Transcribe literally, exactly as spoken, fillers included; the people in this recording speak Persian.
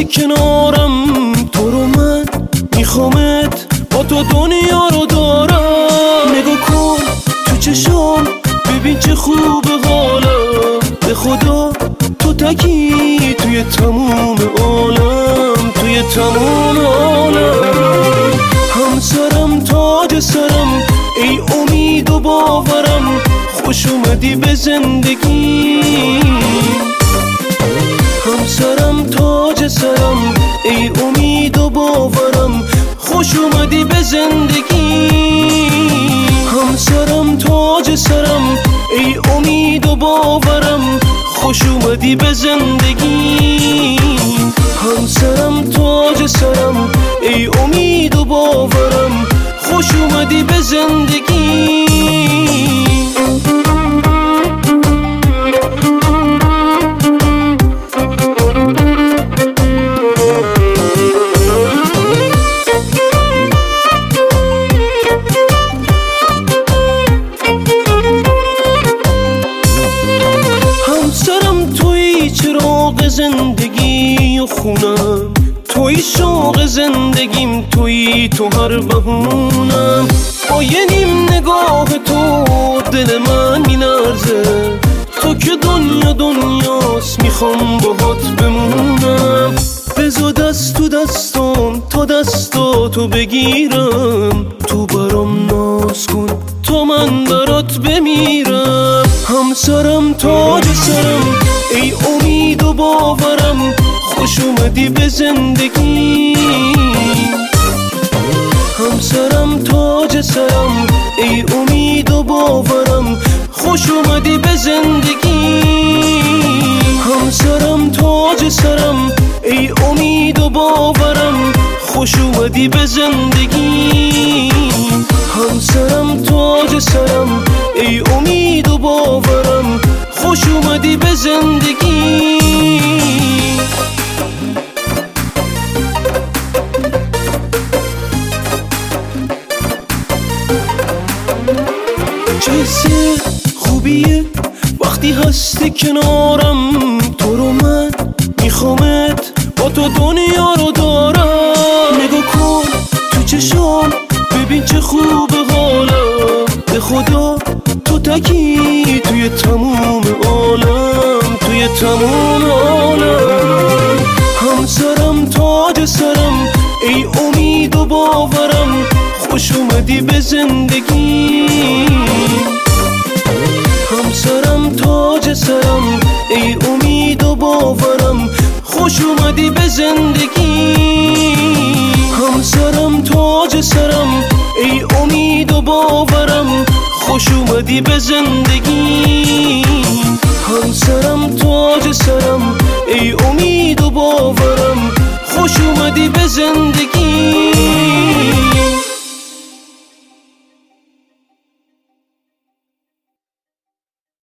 کنارم، تو رو من میخوامت، با تو دنیا رو دارم. نگاه کن تو چشام، ببین چه خوب حالم، به خدا تو تکی توی تموم عالم، توی تموم عالم. همسرم تاج سرم، ای امید و باورم، خوش اومدی به زندگی. همسرم تاج سرم، ای امید و باورم، خوش اومدی به زندگی. همسرم تاج سرم، ای امید و باورم، خوش اومدی به زندگی. همسرم تاج سرم، ای امید و باورم، خوش اومدی به زندگی. چراغ زندگی و خونم، توی شوق زندگیم، توی تو هر بهونم. با یه نیم نگاه تو دل من میلرزه، تو که دنیا دنیاست، میخوام باهات بمونم. بذار دست تو دستم تا دستاتو بگیرم، تو برام ناز کن تا من برات بمیرم. همسرم تاج سرم، ای امید و باورم، خوش اومدی به زندگی. همسرم تاج سرم، ای امید و باورم، خوش اومدی به زندگی. همسرم تاج سرم، ای امید و باورم، خوش اومدی به زندگی. همسرم تاج سرم، ای امید و باورم، خوش اومدی به زندگی. چه حس خوبیه وقتی هستی کنارم، تو رو من میخوامت، با تو دنیا رو دارم. نگاه کن تو چشام، ببین چه خوب حالم، به خدا تو تکی توی تموم عالم، توی تموم عالم. همسرم تاج سرم، ای امید و باورم، خوش اومدی به زندگی. همسرم تاج سرم، ای امید و باورم، خوش اومدی به زندگی. همسرم تاج سرم، ای امید و باورم، خوش اومدی به زندگی. همسرم تاج سرم، ای امید و باورم، خوش اومدی به زندگی.